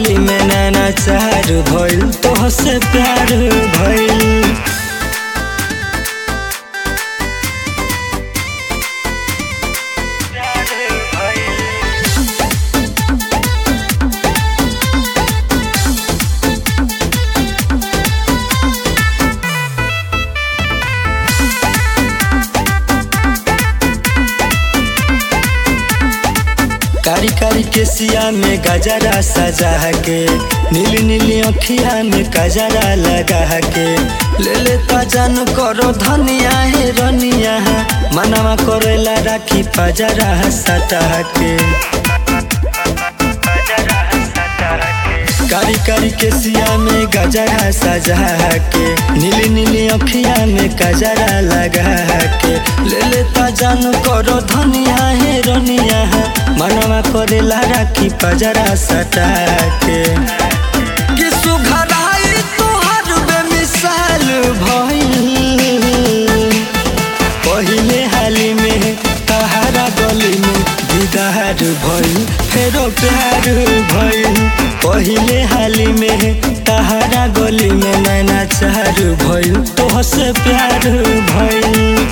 गली में नैना चार भइल तोहसे प्यार भइल। कारी कारी के सिया में गजरा सजा के, नीली नीली अखिया में गजरा लगा के, ले लेता जान करो धनिया है रनिया, मनवा करेला राखी पजरा सटा के। कारी कारी के सिया में गजरा सजा के, नीली नीली अखिया में गजरा लगा के, ले लेता जान करो धनिया है रनिया, मनवा करेला राखी पजरा सटा के। कि सुघराई तोहर बेमिसाल भइल, पहिले हाली में तहारा गली में दीदार भइल फेरो प्यार भइल। पहिले हाली में तहारा गली में नैना चार भइल तोहसे प्यार भइल।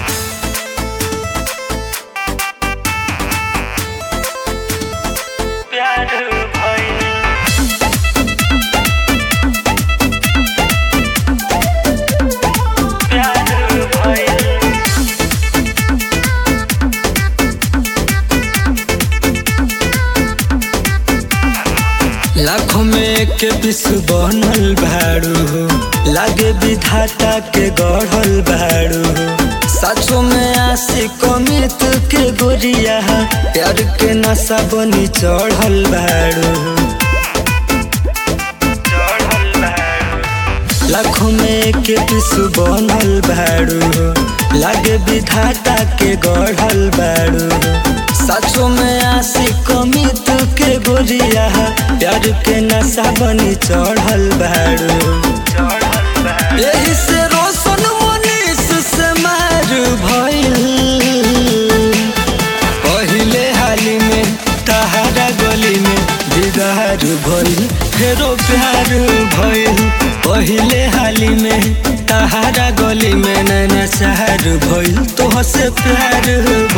लाखों में एक पिस बनल भाड़ू, लागे विधाता के गढ़ल भाड़ू, सचो में आशिक अमित के गोरिया, प्यार के नशा बनी चढ़ल भाड़ू। लाखों में एक पिस बनल भाड़ू, लागे विधाता के गढ़ल भाड़ू, सचो में आशिक अमित के गोरिया, प्यार के नशा बनी चढ़ल भाड़ू। यही से रोशन मनीष से मार भइल, पहिले हाली में तहारा गली में दीदार भइल फेरो प्यार भइल। पहिले हाली में तहारा गली में नैना चार भइल तोहसे प्यार